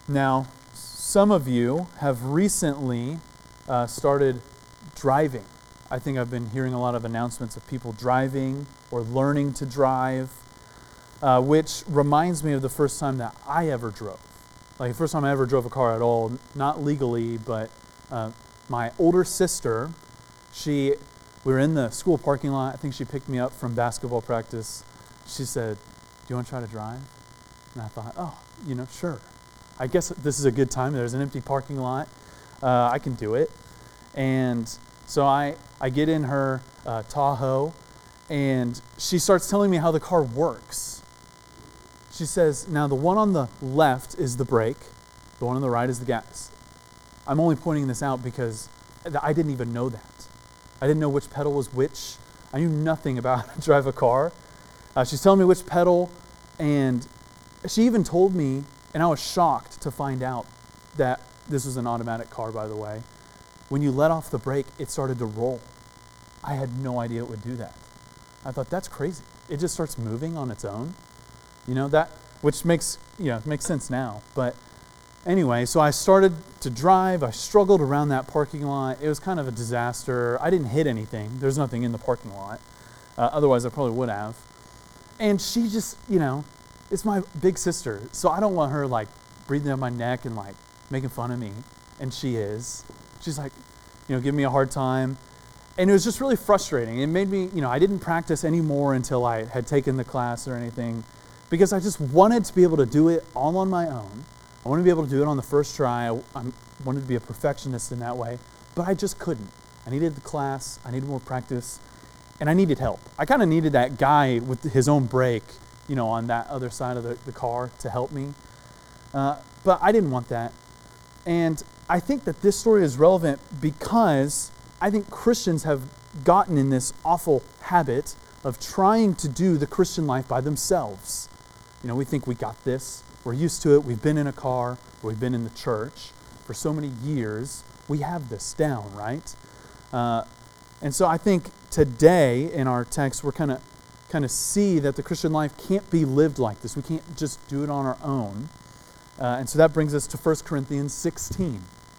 Now, some of you have recently started driving. I think I've been hearing a lot of announcements of people driving or learning to drive, which reminds me of the first time that I ever drove. Like the first time I ever drove a car at all, not legally, but my older sister, we were in the school parking lot. I think she picked me up from basketball practice. She said, "Do you want to try to drive?" And I thought, oh, sure. I guess this is a good time. There's an empty parking lot. I can do it. And so I get in her Tahoe, and she starts telling me how the car works. She says, now the one on the left is the brake, the one on the right is the gas. I'm only pointing this out because I didn't even know that. I didn't know which pedal was which. I knew nothing about how to drive a car. She's telling me which pedal, and she even told me, and I was shocked to find out that this was an automatic car, by the way. When you let off the brake, it started to roll. I had no idea it would do that. I thought, that's crazy. It just starts moving on its own. Which makes sense now. But anyway, so I started to drive. I struggled around that parking lot. It was kind of a disaster. I didn't hit anything. There's nothing in the parking lot. Otherwise, I probably would have. And she just, it's my big sister. So I don't want her breathing down my neck and making fun of me. And she is. She's giving me a hard time. And it was just really frustrating. It made me, I didn't practice anymore until I had taken the class or anything, because I just wanted to be able to do it all on my own. I wanted to be able to do it on the first try. I wanted to be a perfectionist in that way, but I just couldn't. I needed the class. I needed more practice, and I needed help. I kind of needed that guy with his own brake, on that other side of the car to help me. But I didn't want that. And I think that this story is relevant because I think Christians have gotten in this awful habit of trying to do the Christian life by themselves. We think we got this. We're used to it. We've been in a car. We've been in the church for so many years. We have this down, right? And so I think today in our text, we're kind of see that the Christian life can't be lived like this. We can't just do it on our own. And so that brings us to 1 Corinthians 16.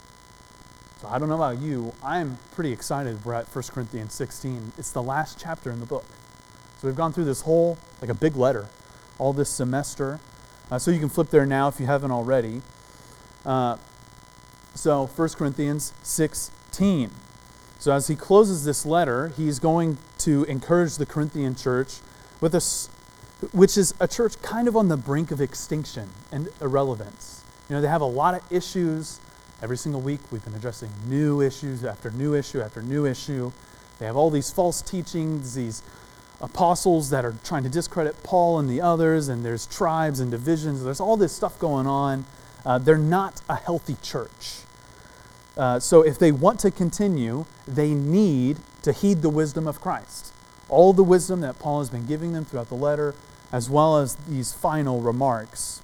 So I don't know about you. I'm pretty excited we're at 1 Corinthians 16. It's the last chapter in the book. So we've gone through this whole, a big letter, all this semester. So you can flip there now if you haven't already. So 1 Corinthians 16. So as he closes this letter, he's going to encourage the Corinthian church which is a church kind of on the brink of extinction and irrelevance. They have a lot of issues. Every single week we've been addressing new issues after new issue after new issue. They have all these false teachings, these apostles that are trying to discredit Paul and the others, and there's tribes and divisions. There's all this stuff going on. They're not a healthy church. So if they want to continue, they need to heed the wisdom of Christ. All the wisdom that Paul has been giving them throughout the letter, as well as these final remarks.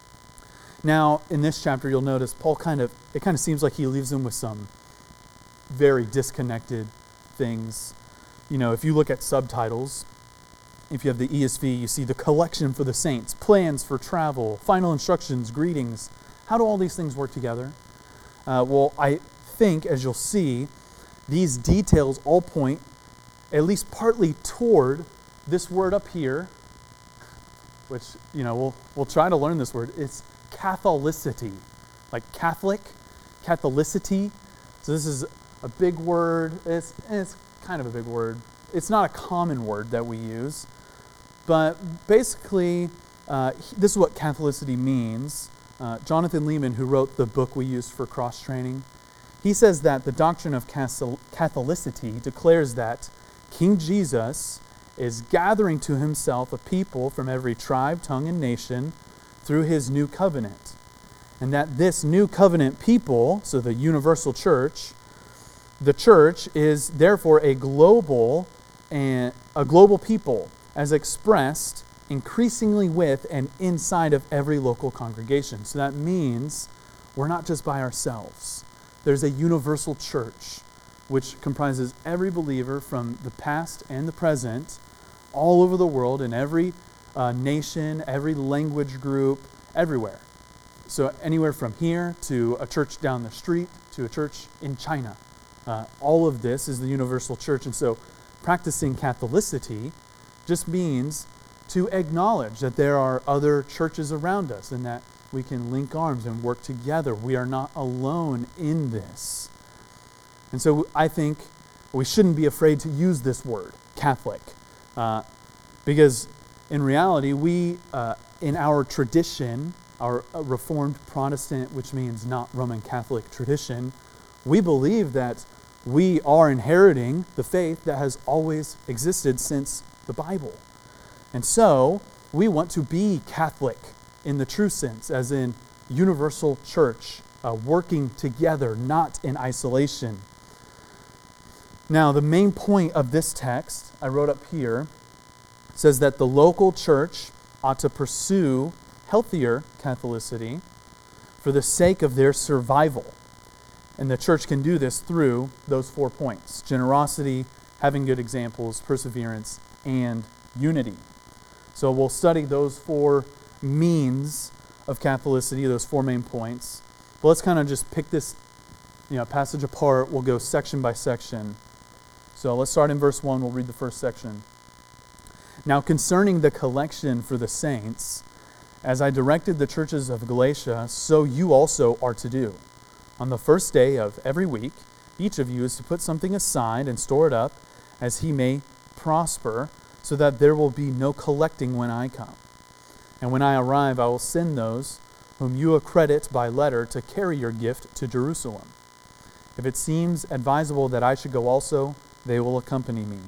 Now, in this chapter, you'll notice Paul it kind of seems like he leaves them with some very disconnected things. If you look at subtitles, if you have the ESV, you see the collection for the saints, plans for travel, final instructions, greetings. How do all these things work together? Well, I think, as you'll see, these details all point at least partly toward this word up here, which, we'll try to learn this word. It's Catholicity, like Catholic, Catholicity. So this is a big word. It's kind of a big word. It's not a common word that we use, but basically, this is what Catholicity means. Jonathan Leeman, who wrote the book we used for cross-training, he says that the doctrine of Catholicity declares that King Jesus is gathering to himself a people from every tribe, tongue, and nation through his new covenant. And that this new covenant people, so the universal church, the church is therefore a global people as expressed increasingly with and inside of every local congregation. So that means we're not just by ourselves. There's a universal church which comprises every believer from the past and the present, all over the world, in every nation, every language group, everywhere. So anywhere from here to a church down the street to a church in China. All of this is the universal church. And so practicing Catholicity just means to acknowledge that there are other churches around us and that we can link arms and work together. We are not alone in this. And so I think we shouldn't be afraid to use this word, Catholic, because in reality, we, in our tradition, our Reformed Protestant, which means not Roman Catholic tradition, we believe that we are inheriting the faith that has always existed since the Bible. And so we want to be Catholic in the true sense, as in universal church, working together, not in isolation. Now, the main point of this text, I wrote up here, says that the local church ought to pursue healthier Catholicity for the sake of their survival. And the church can do this through those 4 points: generosity, having good examples, perseverance, and unity. So we'll study those 4 means of Catholicity, those 4 main points. But let's kind of just pick this passage apart. We'll go section by section. So let's start in verse 1. We'll read the first section. Now concerning the collection for the saints, as I directed the churches of Galatia, so you also are to do. On the first day of every week, each of you is to put something aside and store it up as he may prosper, so that there will be no collecting when I come. And when I arrive, I will send those whom you accredit by letter to carry your gift to Jerusalem. If it seems advisable that I should go also, they will accompany me.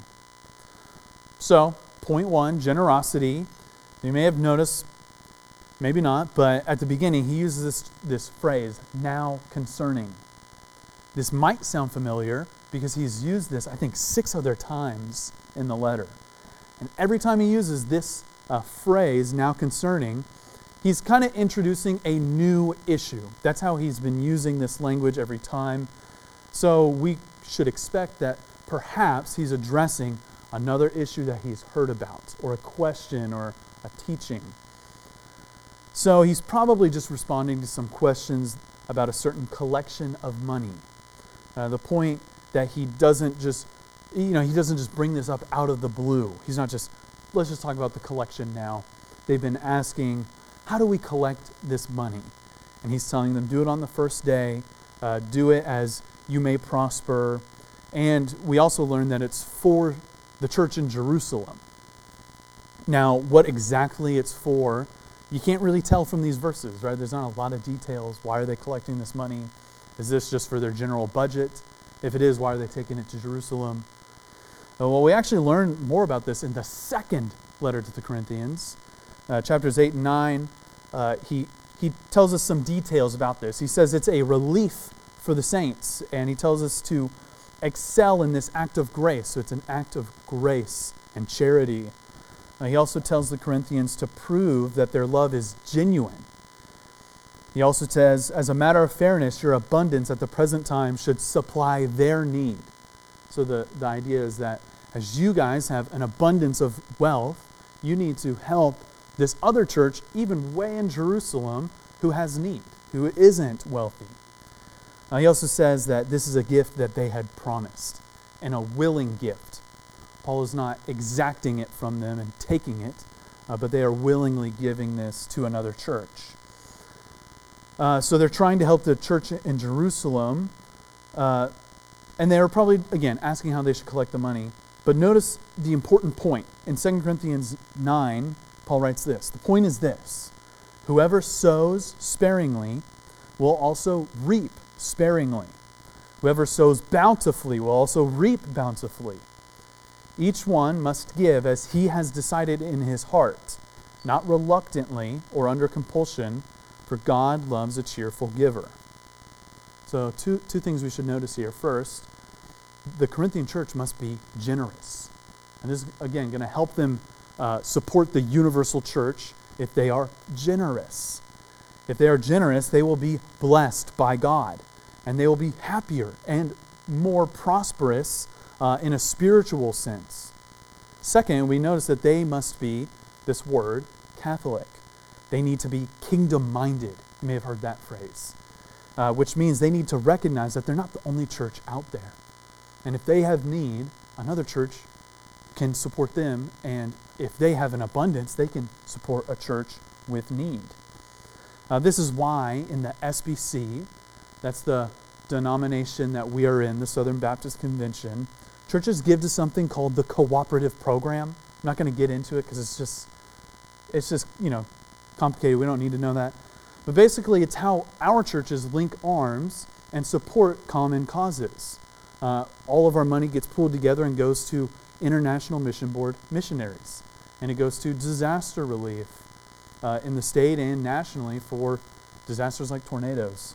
So, point 1, generosity. You may have noticed, maybe not, but at the beginning he uses this phrase, now concerning. This might sound familiar because he's used this, I think, 6 other times in the letter. And every time he uses this phrase, now concerning, he's kind of introducing a new issue. That's how he's been using this language every time. So we should expect that perhaps he's addressing another issue that he's heard about, or a question, or a teaching. So he's probably just responding to some questions about a certain collection of money. The point that he doesn't just bring this up out of the blue. He's not just, let's just talk about the collection now. They've been asking, how do we collect this money? And he's telling them, do it on the first day. Do it as you may prosper. And we also learn that it's for the church in Jerusalem. Now, what exactly it's for, you can't really tell from these verses, right? There's not a lot of details. Why are they collecting this money? Is this just for their general budget? If it is, why are they taking it to Jerusalem? Well, we actually learn more about this in the second letter to the Corinthians. Chapters 8 and 9, he tells us some details about this. He says it's a relief for the saints, and he tells us to excel in this act of grace. So it's an act of grace and charity. He also tells the Corinthians to prove that their love is genuine. He also says, as a matter of fairness, your abundance at the present time should supply their need. So the idea is that as you guys have an abundance of wealth, you need to help this other church, even way in Jerusalem, who has need, who isn't wealthy. He also says that this is a gift that they had promised, and a willing gift. Paul is not exacting it from them and taking it, but they are willingly giving this to another church. So they're trying to help the church in Jerusalem, and they are probably, again, asking how they should collect the money. But notice the important point. In 2 Corinthians 9, Paul writes this. The point is this: whoever sows sparingly will also reap sparingly. Whoever sows bountifully will also reap bountifully. Each one must give as he has decided in his heart, not reluctantly or under compulsion, for God loves a cheerful giver. So two things we should notice here. First, the Corinthian church must be generous. And this is, again, going to help them support the universal church if they are generous. If they are generous, they will be blessed by God, and they will be happier and more prosperous in a spiritual sense. Second, we notice that they must be, this word, Catholic. They need to be kingdom-minded You may have heard that phrase, which means they need to recognize that they're not the only church out there. And if they have need, another church can support them, and if they have an abundance, they can support a church with need. This is why in the SBC, that's the denomination that we are in, the Southern Baptist Convention, churches give to something called the cooperative program. I'm not going to get into it because it's just complicated. We don't need to know that. But basically, it's how our churches link arms and support common causes. All of our money gets pulled together and goes to International Mission Board missionaries. And it goes to disaster relief in the state and nationally for disasters like tornadoes.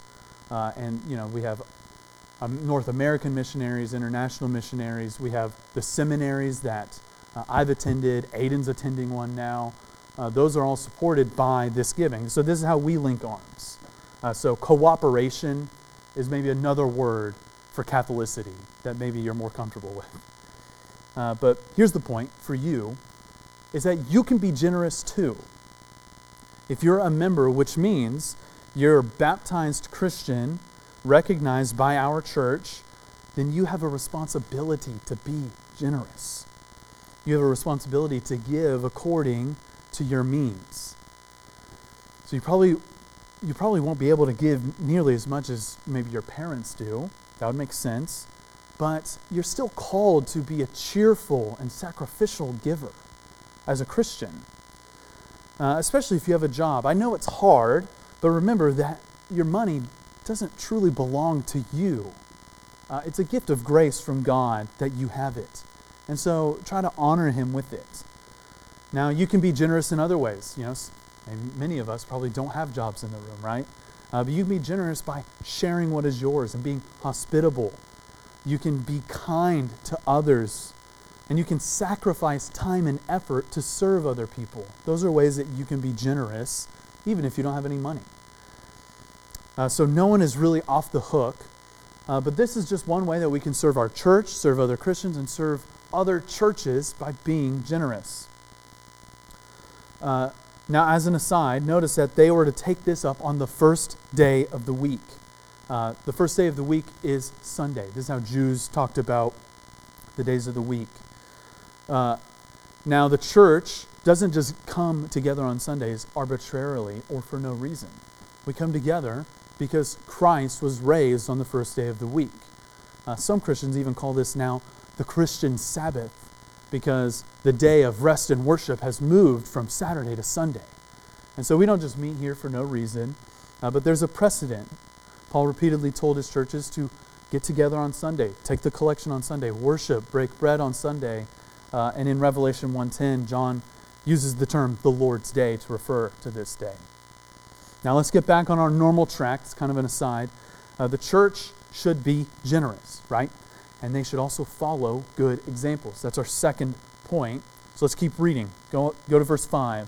We have North American missionaries, international missionaries. We have the seminaries that I've attended. Aiden's attending one now. Those are all supported by this giving. So this is how we link arms. So cooperation is maybe another word for Catholicity that maybe you're more comfortable with. But here's the point for you, is that you can be generous too. If you're a member, which means you're a baptized Christian recognized by our church, then you have a responsibility to be generous. You have a responsibility to give according to your means. So you probably won't be able to give nearly as much as maybe your parents do. That would make sense. But you're still called to be a cheerful and sacrificial giver as a Christian, especially if you have a job. I know it's hard, but remember that your money doesn't truly belong to you. It's a gift of grace from God that you have it. And so try to honor Him with it. Now, you can be generous in other ways. Maybe many of us probably don't have jobs in the room, right? But you can be generous by sharing what is yours and being hospitable. You can be kind to others, and you can sacrifice time and effort to serve other people. Those are ways that you can be generous, even if you don't have any money. So no one is really off the hook, but this is just one way that we can serve our church, serve other Christians, and serve other churches by being generous. Now, as an aside, notice that they were to take this up on the first day of the week. The first day of the week is Sunday. This is how Jews talked about the days of the week. Now, the church doesn't just come together on Sundays arbitrarily or for no reason. We come together because Christ was raised on the first day of the week. Some Christians even call this now the Christian Sabbath, because the day of rest and worship has moved from Saturday to Sunday. And so we don't just meet here for no reason, but there's a precedent. Paul repeatedly told his churches to get together on Sunday, take the collection on Sunday, worship, break bread on Sunday. And in Revelation 1:10, John uses the term the Lord's Day to refer to this day. Now let's get back on our normal track. It's kind of an aside. The church should be generous, right? And they should also follow good examples. That's our second point. So let's keep reading. Go to verse 5.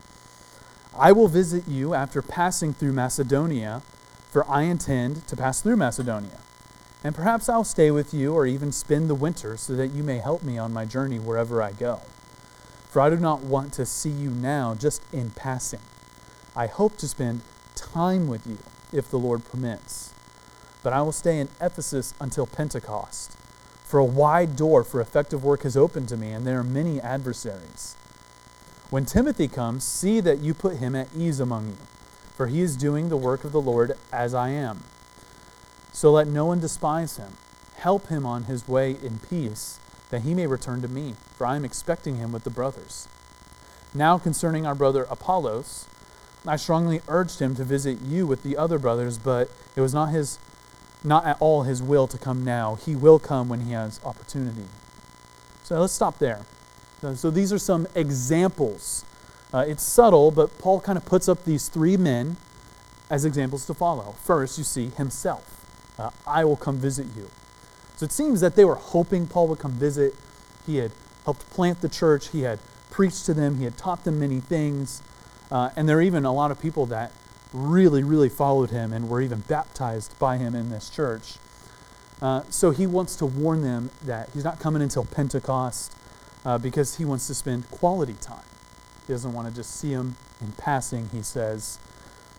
I will visit you after passing through Macedonia, for I intend to pass through Macedonia. And perhaps I'll stay with you or even spend the winter so that you may help me on my journey wherever I go. For I do not want to see you now just in passing. I hope to spend time with you if the Lord permits. But I will stay in Ephesus until Pentecost. For a wide door for effective work has opened to me, and there are many adversaries. When Timothy comes, see that you put him at ease among you, for he is doing the work of the Lord as I am. So let no one despise him. Help him on his way in peace, that he may return to me, for I am expecting him with the brothers. Now concerning our brother Apollos, I strongly urged him to visit you with the other brothers, but it was not at all his will to come now. He will come when he has opportunity. So let's stop there. So these are some examples. It's subtle, but Paul kind of puts up these three men as examples to follow. First, you see himself. I will come visit you. So it seems that they were hoping Paul would come visit. He had helped plant the church. He had preached to them. He had taught them many things. And there are even a lot of people that really, really followed him and were even baptized by him in this church. So he wants to warn them that he's not coming until Pentecost because he wants to spend quality time. He doesn't want to just see them in passing, he says.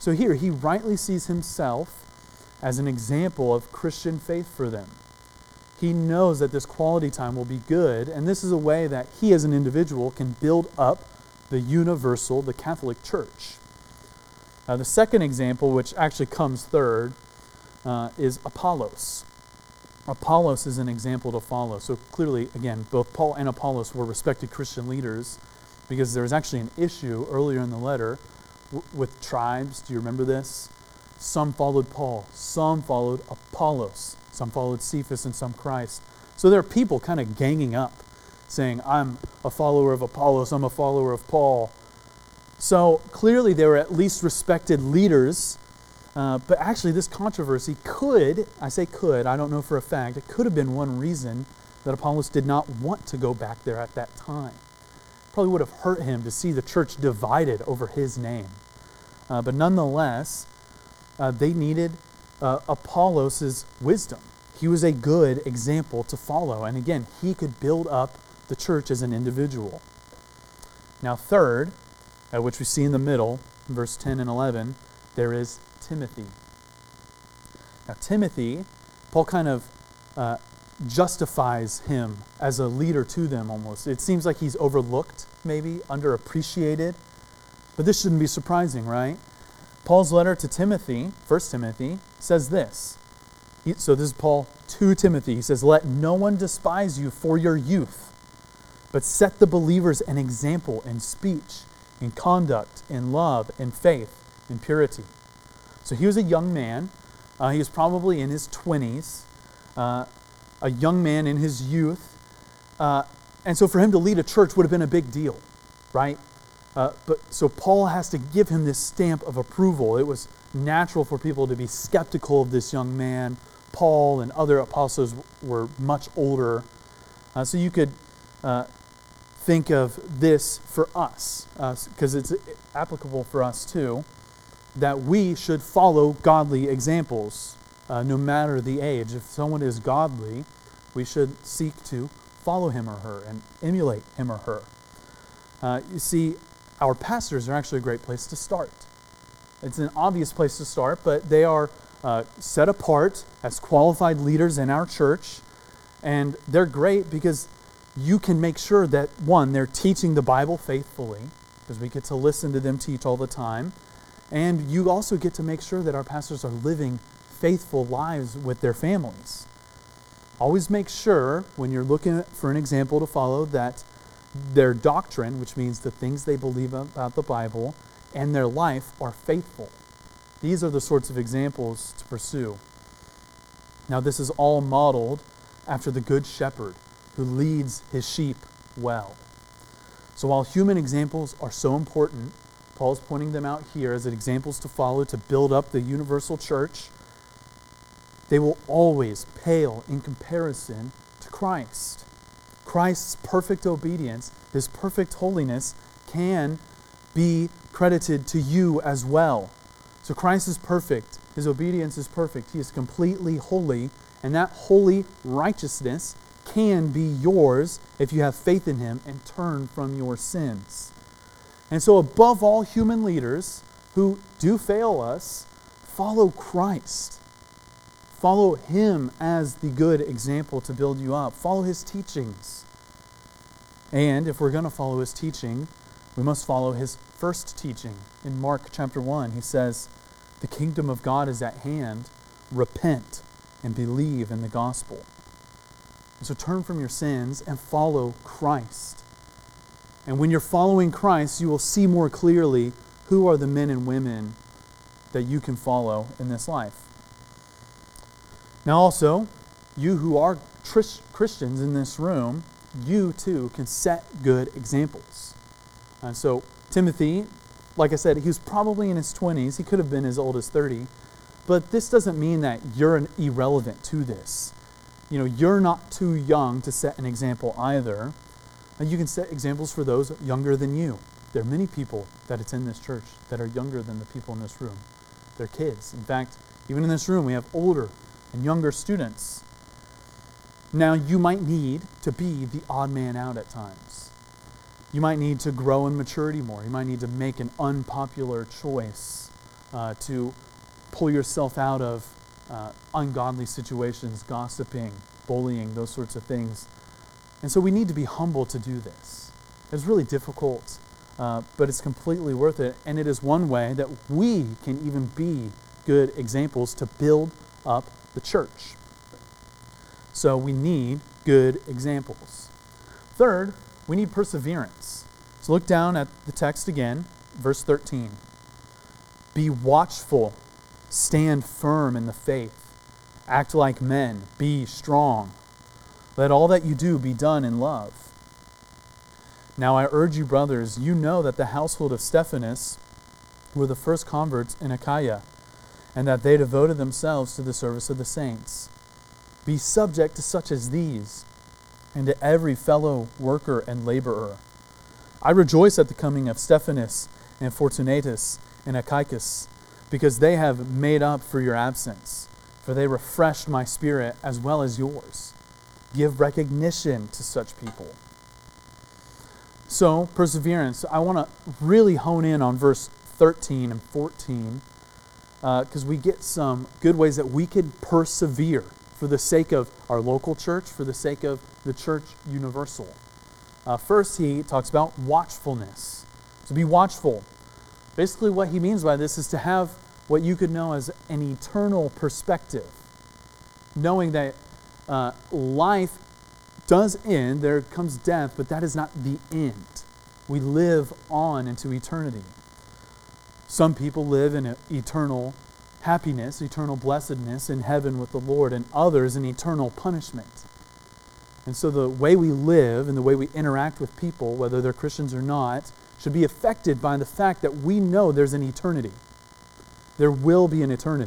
So here, he rightly sees himself as an example of Christian faith for them. He knows that this quality time will be good, and this is a way that he as an individual can build up the universal, the Catholic Church. The second example, which actually comes third, is Apollos. Apollos is an example to follow. So clearly, again, both Paul and Apollos were respected Christian leaders, because there was actually an issue earlier in the letter with tribes. Do you remember this? Some followed Paul, some followed Apollos, some followed Cephas, and some Christ. So there are people kind of ganging up, saying, I'm a follower of Apollos, I'm a follower of Paul. So clearly they were at least respected leaders, but actually this controversy could, I say could, I don't know for a fact, it could have been one reason that Apollos did not want to go back there at that time. Probably would have hurt him to see the church divided over his name. But nonetheless, they needed Apollos' wisdom. He was a good example to follow. And again, he could build up the church as an individual. Now third, which we see in the middle, verse 10 and 11, there is Timothy. Now Timothy, Paul kind of justifies him as a leader to them almost. It seems like he's overlooked, maybe, underappreciated. But this shouldn't be surprising, right? Paul's letter to Timothy, 1 Timothy, says this. So this is Paul to Timothy. He says, let no one despise you for your youth, but set the believers an example in speech, in conduct, in love, in faith, in purity. So he was a young man. He was probably in his 20s, a young man in his youth. And so for him to lead a church would have been a big deal, right? So Paul has to give him this stamp of approval. It was natural for people to be skeptical of this young man. Paul and other apostles were much older. So you could think of this for us, because it's applicable for us too, that we should follow godly examples, no matter the age. If someone is godly, we should seek to follow him or her and emulate him or her. You see, our pastors are actually a great place to start. It's an obvious place to start, but they are set apart as qualified leaders in our church, and they're great because you can make sure that, one, they're teaching the Bible faithfully, because we get to listen to them teach all the time, and you also get to make sure that our pastors are living faithful lives with their families. Always make sure, when you're looking for an example to follow, that their doctrine, which means the things they believe about the Bible, and their life are faithful. These are the sorts of examples to pursue. Now, this is all modeled after the Good Shepherd who leads his sheep well. So while human examples are so important, Paul's pointing them out here as examples to follow to build up the universal church. They will always pale in comparison to Christ. Christ's perfect obedience, his perfect holiness, can be credited to you as well. So Christ is perfect. His obedience is perfect. He is completely holy. And that holy righteousness can be yours if you have faith in him and turn from your sins. And so above all human leaders who do fail us, follow Christ. Follow him as the good example to build you up. Follow his teachings. And if we're going to follow his teaching, we must follow his first teaching. In Mark chapter 1, he says, the kingdom of God is at hand. Repent and believe in the gospel. And so turn from your sins and follow Christ. And when you're following Christ, you will see more clearly who are the men and women that you can follow in this life. Now also, you who are Christians in this room, you too can set good examples. And so Timothy, like I said, he was probably in his 20s. He could have been as old as 30. But this doesn't mean that you're irrelevant to this. You know, you're not too young to set an example either. And you can set examples for those younger than you. There are many people that attend this church that are younger than the people in this room. They're kids. In fact, even in this room, we have older and younger students. Now, you might need to be the odd man out at times. You might need to grow in maturity more. You might need to make an unpopular choice to pull yourself out of ungodly situations, gossiping, bullying, those sorts of things. And so we need to be humble to do this. It's really difficult, but it's completely worth it. And it is one way that we can even be good examples to build up the church. So we need good examples. Third, we need perseverance. So look down at the text again, verse 13. Be watchful, stand firm in the faith, act like men, be strong. Let all that you do be done in love. Now I urge you, brothers, you know that the household of Stephanas were the first converts in Achaia, and that they devoted themselves to the service of the saints. Be subject to such as these, and to every fellow worker and laborer. I rejoice at the coming of Stephanas and Fortunatus and Achaicus, because they have made up for your absence, for they refreshed my spirit as well as yours. Give recognition to such people. So, perseverance. I want to really hone in on verse 13 and 14, because we get some good ways that we can persevere for the sake of our local church, for the sake of the church universal. First, he talks about watchfulness. To be watchful. Basically, what he means by this is to have what you could know as an eternal perspective. Knowing that life does end, there comes death, but that is not the end. We live on into eternity. Some people live in eternal happiness, eternal blessedness in heaven with the Lord, and others in eternal punishment. And so the way we live and the way we interact with people, whether they're Christians or not, should be affected by the fact that we know there's an eternity. There will be an eternity.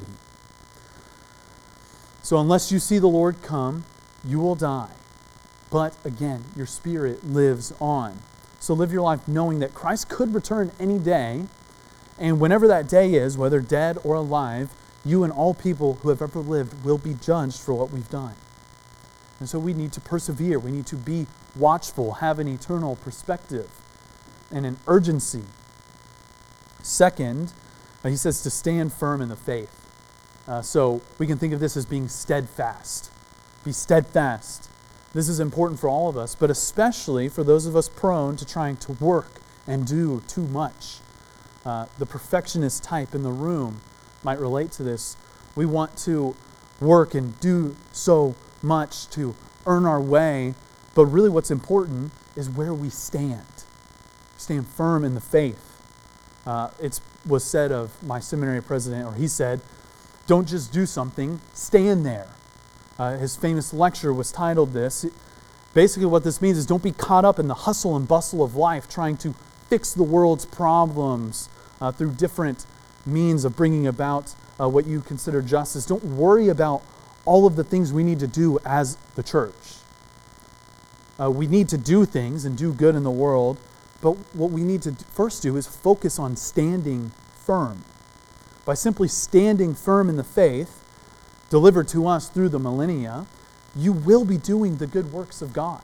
So unless you see the Lord come, you will die. But again, your spirit lives on. So live your life knowing that Christ could return any day, and whenever that day is, whether dead or alive, you and all people who have ever lived will be judged for what we've done. And so we need to persevere. We need to be watchful, have an eternal perspective and an urgency. Second, he says to stand firm in the faith. So we can think of this as being steadfast. Be steadfast. This is important for all of us, but especially for those of us prone to trying to work and do too much. The perfectionist type in the room might relate to this. We want to work and do so much to earn our way, but really what's important is where we stand. Stand firm in the faith. It was said of my seminary president, or he said, don't just do something, stand there. His famous lecture was titled this. Basically what this means is don't be caught up in the hustle and bustle of life trying to fix the world's problems through different means of bringing about what you consider justice. Don't worry about all of the things we need to do as the church. We need to do things and do good in the world, but what we need to first do is focus on standing firm. By simply standing firm in the faith, delivered to us through the millennia, you will be doing the good works of God.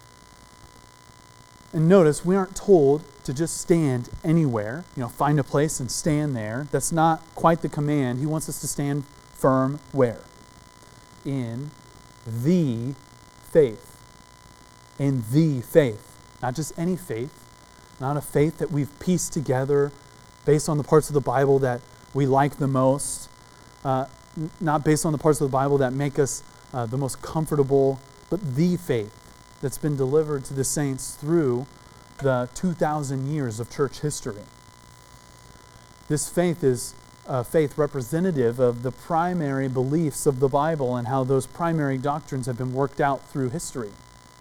And notice, we aren't told to just stand anywhere, find a place and stand there. That's not quite the command. He wants us to stand firm where? In the faith. In the faith. Not just any faith, not a faith that we've pieced together based on the parts of the Bible that we like the most, not based on the parts of the Bible that make us the most comfortable, but the faith that's been delivered to the saints through the 2,000 years of church history. This faith is a faith representative of the primary beliefs of the Bible and how those primary doctrines have been worked out through history.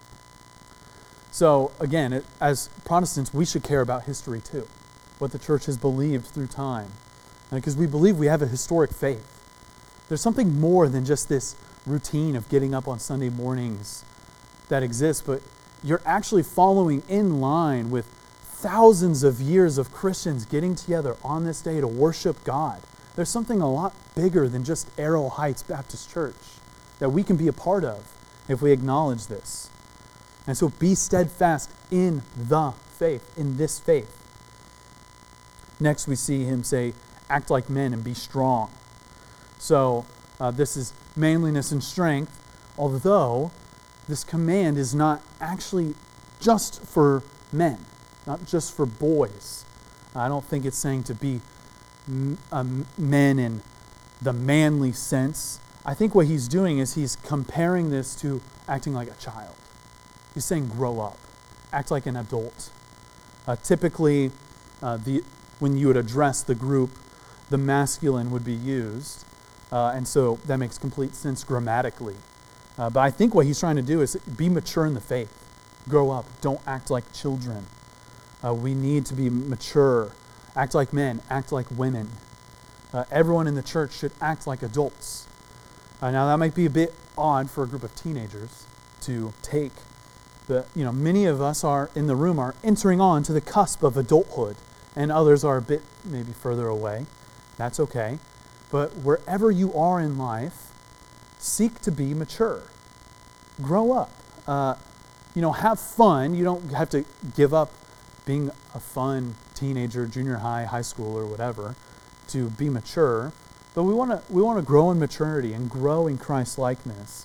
So again, as Protestants, we should care about history too, what the church has believed through time, because we believe we have a historic faith. There's something more than just this routine of getting up on Sunday mornings that exists, but you're actually following in line with thousands of years of Christians getting together on this day to worship God. There's something a lot bigger than just Arrow Heights Baptist Church that we can be a part of if we acknowledge this. And so be steadfast in the faith, in this faith. Next we see him say, act like men and be strong. So this is manliness and strength, although this command is not actually just for men, not just for boys. I don't think it's saying to be men in the manly sense. I think what he's doing is he's comparing this to acting like a child. He's saying grow up, act like an adult. Typically, when you would address the group, the masculine would be used, and so that makes complete sense grammatically. But I think what he's trying to do is be mature in the faith. Grow up. Don't act like children. We need to be mature. Act like men. Act like women. Everyone in the church should act like adults. Now that might be a bit odd for a group of teenagers to take. Many of us in the room are entering on to the cusp of adulthood, and others are a bit maybe further away. That's okay. But wherever you are in life, seek to be mature. Grow up. Have fun. You don't have to give up being a fun teenager, junior high, high school, or whatever to be mature. But we want to grow in maturity and grow in Christ likeness.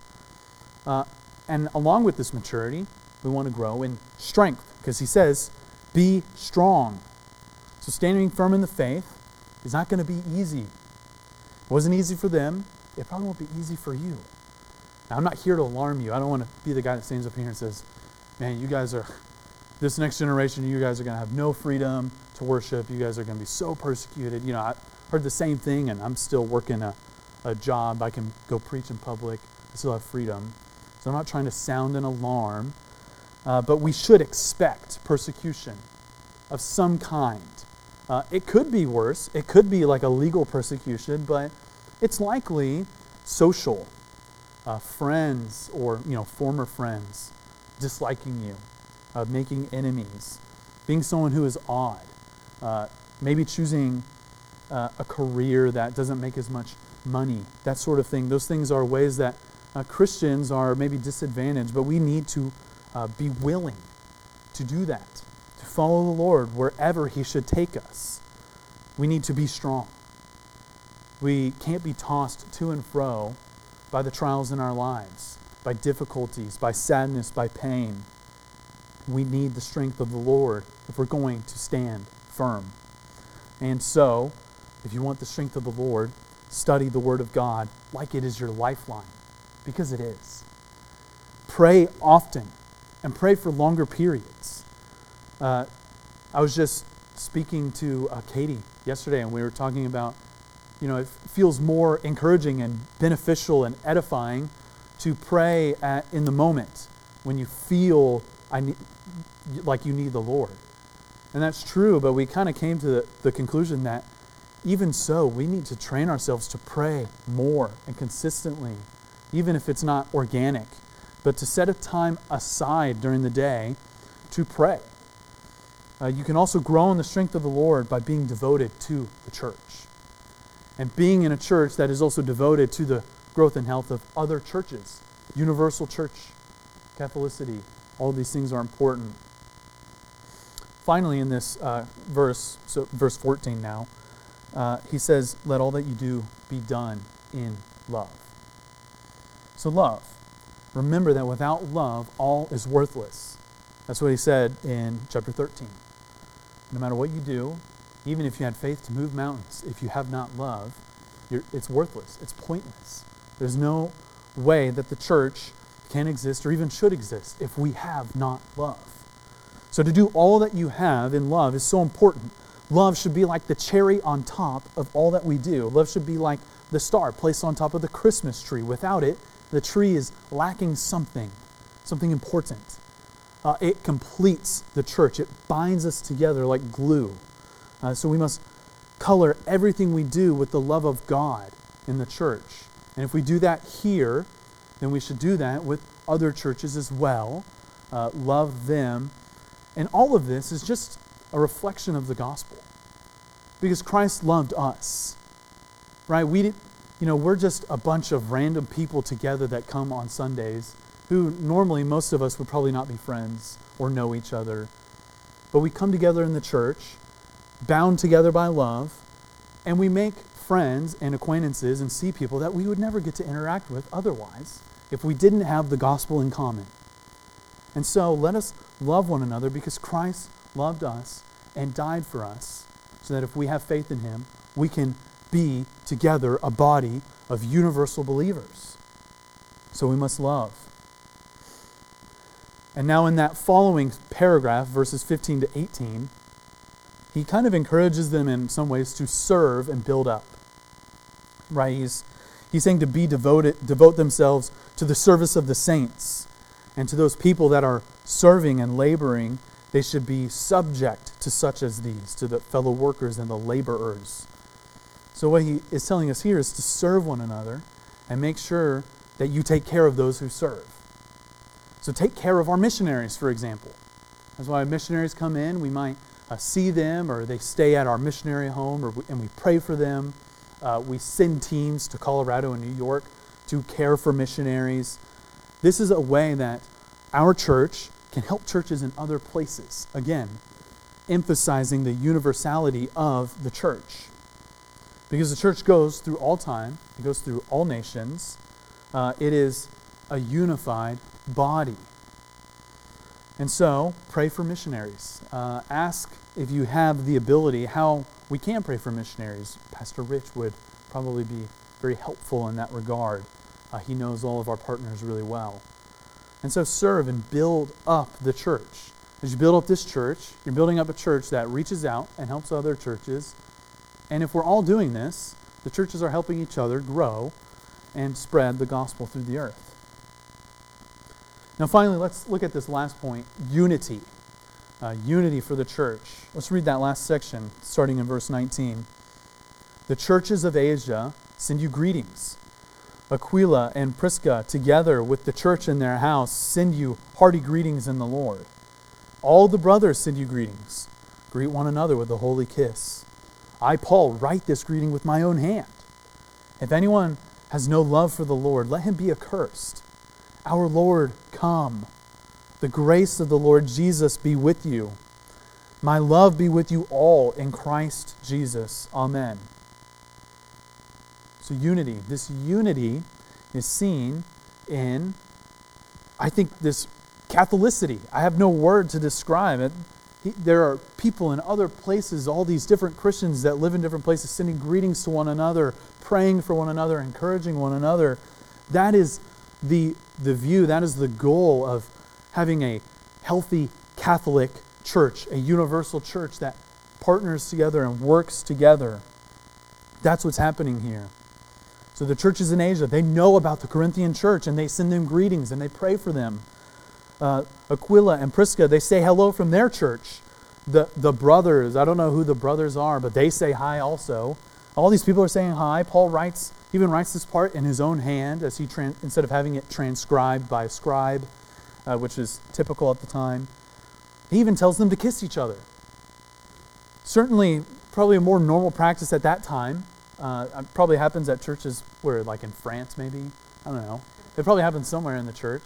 And along with this maturity, we want to grow in strength, because he says, be strong. So standing firm in the faith is not going to be easy. It wasn't easy for them. It probably won't be easy for you. Now, I'm not here to alarm you. I don't want to be the guy that stands up here and says, man, this next generation, you guys are going to have no freedom to worship. You guys are going to be so persecuted. I heard the same thing, and I'm still working a job. I can go preach in public. I still have freedom. So I'm not trying to sound an alarm. But we should expect persecution of some kind. It could be worse. It could be like a legal persecution, but it's likely social. Friends or former friends disliking you, making enemies, being someone who is odd, maybe choosing a career that doesn't make as much money, that sort of thing. Those things are ways that Christians are maybe disadvantaged, but we need to be willing to do that, to follow the Lord wherever He should take us. We need to be strong. We can't be tossed to and fro by the trials in our lives, by difficulties, by sadness, by pain. We need the strength of the Lord if we're going to stand firm. And so, if you want the strength of the Lord, study the Word of God like it is your lifeline, because it is. Pray often, and pray for longer periods. I was just speaking to Katie yesterday, and we were talking about, it feels more encouraging and beneficial and edifying to pray in the moment when you feel like you need the Lord. And that's true, but we kind of came to the conclusion that even so, we need to train ourselves to pray more and consistently, even if it's not organic, but to set a time aside during the day to pray. You can also grow in the strength of the Lord by being devoted to the church, and being in a church that is also devoted to the growth and health of other churches. Universal church, Catholicity, all of these things are important. Finally, in this verse, so verse 14 now, he says, let all that you do be done in love. So love. Remember that without love, all is worthless. That's what he said in chapter 13. No matter what you do, even if you had faith to move mountains, if you have not love, it's worthless. It's pointless. There's no way that the church can exist or even should exist if we have not love. So to do all that you have in love is so important. Love should be like the cherry on top of all that we do. Love should be like the star placed on top of the Christmas tree. Without it, the tree is lacking something important. It completes the church. It binds us together like glue. So we must color everything we do with the love of God in the church. And if we do that here, then we should do that with other churches as well. Love them. And all of this is just a reflection of the gospel. Because Christ loved us. Right? We're just a bunch of random people together that come on Sundays who normally most of us would probably not be friends or know each other. But we come together in the church, bound together by love, And we make friends and acquaintances and see people that we would never get to interact with otherwise if we didn't have the gospel in common. And so let us love one another because Christ loved us and died for us so that if we have faith in him, we can be together a body of universal believers. So we must love. And now in that following paragraph, verses 15 to 18, he kind of encourages them in some ways to serve and build up. Right? He's saying to devote themselves to the service of the saints. And to those people that are serving and laboring, they should be subject to such as these, to the fellow workers and the laborers. So what he is telling us here is to serve one another and make sure that you take care of those who serve. So take care of our missionaries, for example. That's why missionaries come in, we might see them, or they stay at our missionary home, and we pray for them. We send teams to Colorado and New York to care for missionaries. This is a way that our church can help churches in other places. Again, emphasizing the universality of the church. Because the church goes through all time, it goes through all nations. It is a unified body. And so, pray for missionaries. Ask if you have the ability how we can pray for missionaries. Pastor Rich would probably be very helpful in that regard. He knows all of our partners really well. And so serve and build up the church. As you build up this church, you're building up a church that reaches out and helps other churches. And if we're all doing this, the churches are helping each other grow and spread the gospel through the earth. Now finally, let's look at this last point, unity. Unity for the church. Let's read that last section, starting in verse 19. The churches of Asia send you greetings. Aquila and Prisca, together with the church in their house, send you hearty greetings in the Lord. All the brothers send you greetings. Greet one another with a holy kiss. I, Paul, write this greeting with my own hand. If anyone has no love for the Lord, let him be accursed. Our Lord, come. The grace of the Lord Jesus be with you. My love be with you all in Christ Jesus. Amen. So unity. This unity is seen in, I think, this Catholicity. I have no word to describe it. There are people in other places, all these different Christians that live in different places, sending greetings to one another, praying for one another, encouraging one another. That is the view, that is the goal of having a healthy Catholic church, a universal church that partners together and works together. That's what's happening here. So the churches in Asia, they know about the Corinthian church and they send them greetings and they pray for them. Aquila and Prisca, they say hello from their church. The brothers, I don't know who the brothers are, but they say hi also. All these people are saying hi. Paul even writes this part in his own hand as he instead of having it transcribed by a scribe, which is typical at the time. He even tells them to kiss each other. Certainly, probably a more normal practice at that time. Probably happens at churches where, like in France maybe. I don't know. It probably happens somewhere in the church.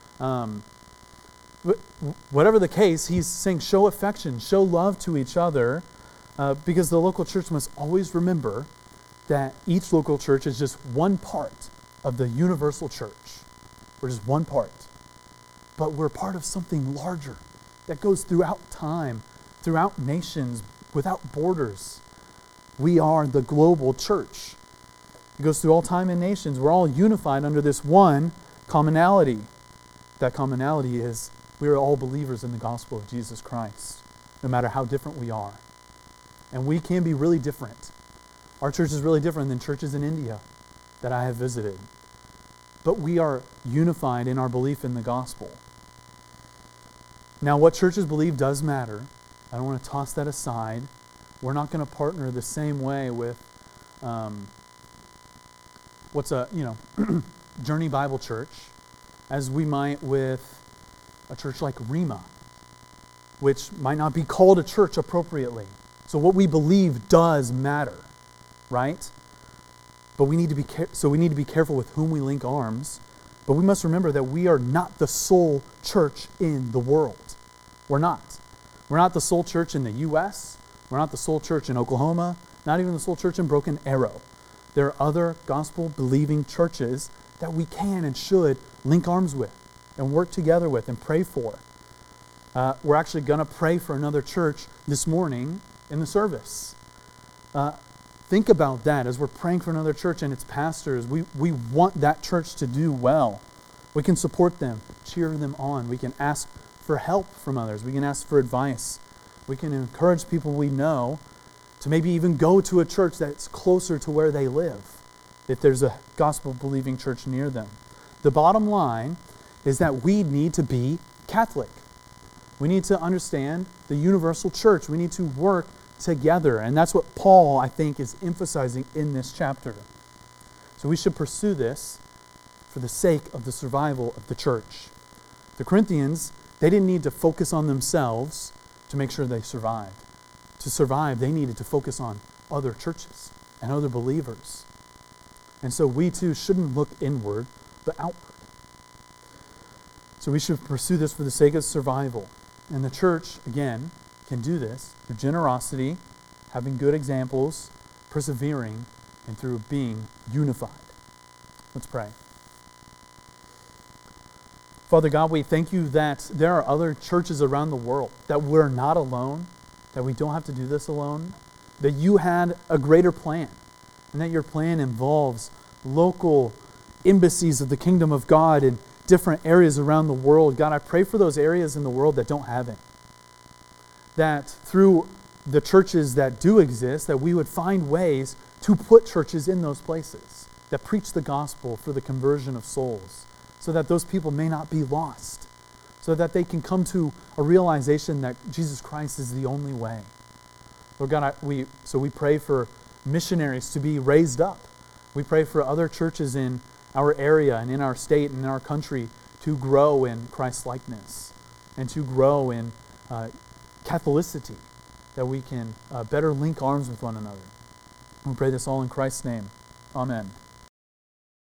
Whatever the case, he's saying show affection, show love to each other, because the local church must always remember that each local church is just one part of the universal church. We're just one part. But we're part of something larger that goes throughout time, throughout nations, without borders. We are the global church. It goes through all time and nations. We're all unified under this one commonality. That commonality is we are all believers in the gospel of Jesus Christ, no matter how different we are. And we can be really different. Our church is really different than churches in India that I have visited. But we are unified in our belief in the gospel. Now, what churches believe does matter. I don't want to toss that aside. We're not going to partner the same way with Journey Bible Church as we might with a church like Rhema, which might not be called a church appropriately. So what we believe does matter, right? But we need to be careful with whom we link arms. But we must remember that we are not the sole church in the world. We're not. We're not the sole church in the U.S. We're not the sole church in Oklahoma, not even the Soul Church in Broken Arrow. There are other gospel-believing churches that we can and should link arms with and work together with and pray for. We're actually going to pray for another church this morning in the service. Think about that as we're praying for another church and its pastors. We want that church to do well. We can support them, cheer them on. We can ask for help from others. We can ask for advice. We can encourage people we know to maybe even go to a church that's closer to where they live, if there's a gospel-believing church near them. The bottom line is that we need to be Catholic. We need to understand the universal church. We need to work together. And that's what Paul, I think, is emphasizing in this chapter. So we should pursue this for the sake of the survival of the church. The Corinthians, they didn't need to focus on themselves to make sure they survived. To survive, they needed to focus on other churches and other believers. And so we too shouldn't look inward, but outward. So we should pursue this for the sake of survival. And the church, again, can do this through generosity, having good examples, persevering, and through being unified. Let's pray. Father God, we thank you that there are other churches around the world, that we're not alone, that we don't have to do this alone, that you had a greater plan, and that your plan involves local embassies of the kingdom of God in different areas around the world. God, I pray for those areas in the world that don't have it. That through the churches that do exist, that we would find ways to put churches in those places that preach the gospel for the conversion of souls, so that those people may not be lost, so that they can come to a realization that Jesus Christ is the only way. Lord God, we pray for missionaries to be raised up. We pray for other churches in our area and in our state and in our country to grow in Christ-likeness and to grow in Catholicity, that we can better link arms with one another. We pray this all in Christ's name. Amen.